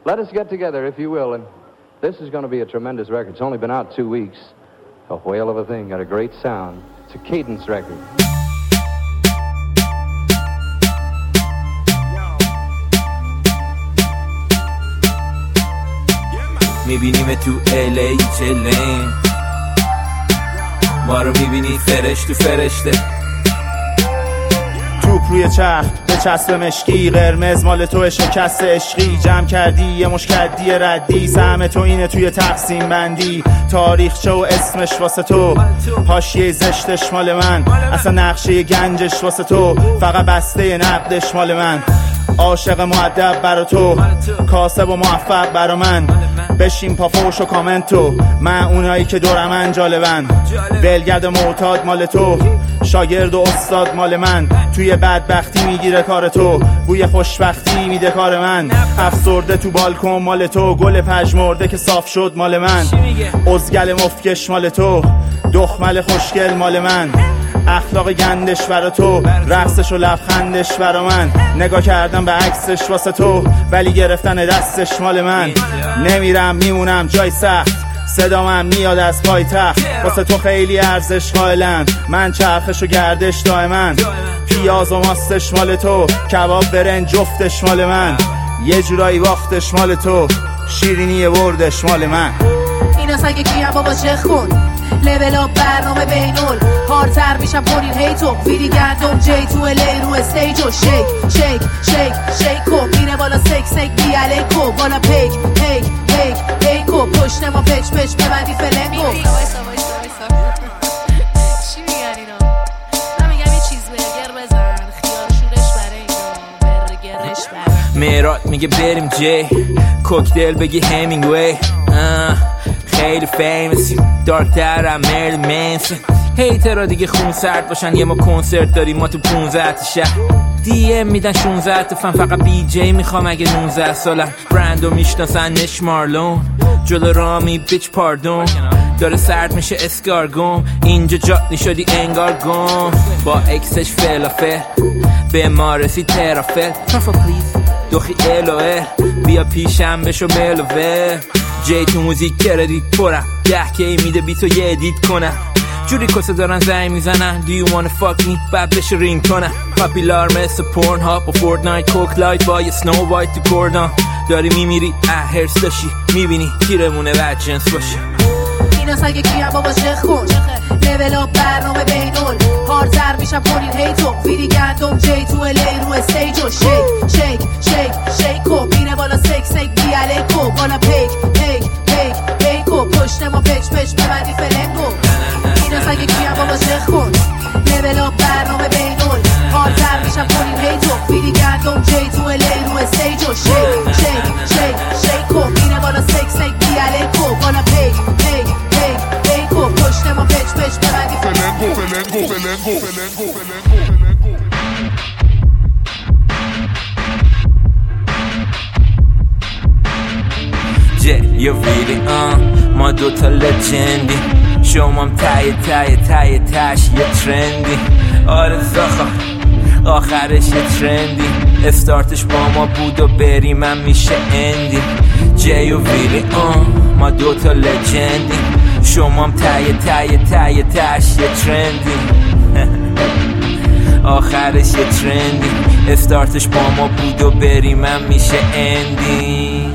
let us get together, if you will, and this is going to be a tremendous record. It's only been out 2 weeks. A whale of a thing, got a great sound. It's a cadence record. میبینیم تو LA چلین، ما رو میبینی فرش تو فرشته. توپ روی چرخ به چسب مشکی، قرمز مال تو شکست عشقی. جمع کردی یه مشکدی ردی، سهم تو اینه توی تقسیم بندی. تاریخچه و اسمش واسه تو، حاشیه زشتش مال من، اصلا نقشه گنجش واسه تو، فقط بسته نقدش مال من. عاشق مؤدب برا تو، کاسب و موفق برا من. بشین پا فوش و کامنتو، من اونایی که دورمن جالبن. ولگرد معتاد مال تو، شاگرد و استاد مال من. توی بدبختی میگیره کار تو، بوی خوشبختی میده کار من. افسرده تو بالکن مال تو، گل پژمرده که صاف شد مال من. ازگل مفکش مال تو، دخمل خوشگل مال من. اخلاق گندش برا تو، رقصش و لبخندش برا من. نگاه کردم به عکسش واسه تو، ولی گرفتن دستش مال من. نمیرم میمونم جای سخت، صدامم میاد از پایتخت. واسه تو خیلی ارزش قائلن، من چرخش و گردش دائما. پیاز و ماستش مال تو، کباب برنج جفتش مال من. یه جورایی باختش مال تو، شیرینی بردش مال من. اینا سگه کیم بابا چه خون، لول اپ برنامه بینول. هارتر میشم کنین هیتو، ویدی گندم جی تو الی رو استیجو. شیک شیک شیک شیکو، میره بالا سیک سیک بی علیکو. بالا پیک پیک پیک پیکو، پشت ما پچ پچ ببندی فلنگو. چی میگن اینا؟ من میگم یه چیز برگر بزن، خیار شورش برای اینا، برگرش برای. میرات میگه بریم جی، کوکتل بگی همینگوی. خیلی فیمسی، دارکتر هم مرل منسن. هیترها دیگه خون سرد باشن، یه ما کنسرت داریم ما تو 15 شهر. DM میدن 16 تا فن، فقط بی جی میخوام اگه 19 سالم. برندو میشناسن نش مارلون، جلو رامی بیچ پاردون. داره سرد میشه اسکارگون، اینجا جاتنی شدی انگار گم. با اکسش فلافل به ما رسید ترافل. ترافل پلیز دوخی الوه، بیا پیشم بشو ملوه. جی تو موزیک کردیت پرم، 10K میده بی تو یه ادیت کنم. جوری کسه دارن زنگ میزنن، Do you wanna fuck me؟ بعد بشه رینگ کنم. پاپیلار مثل پورن هاپ و فورتنایت، کوک لایت با یه سنو وایت تو کردان. داری میمیری هرس داشی، میبینی تیرمونه و جنس باشی. اینا سگه کیم بابا چه خون، لول اپ برنامه بینول. هارتر میشم کنین هیتو، ویدی گندم جی تو الی رو استیجو. شیک شیک شیک شیکو، میره بالا سیک سیک بی علیکو. بالا پیک پیک پیک پیکو، پشت ما پچ پچ ببندی فلنگو. اینا سگه کیم بابا چه خون، لول اپ برنامه بینول. هارتر میشم کنین هیتو، ویدی گندم جی تو الی رو استیجو. شیک شیک شیک شیکو، میره بالا سیک سیک بی علیکو. بالا پیک پیک پیک پیکو، پشت ما پچ پچ ببندی فلنگو فلنگو فلنگو فلنگو فلنگو. یه ویلی ما دوتا لجندی، شمام تای تش یه ترندی. آره زاخا آخرش یه ترندی، استارتش با ما بود و بریم هم میشه اندی. جی و ویلی ما دوتا لجندی، شمام تای تش یه ترندی. آخرش یه ترندی، استارتش با ما بود و بریم هم میشه اندی.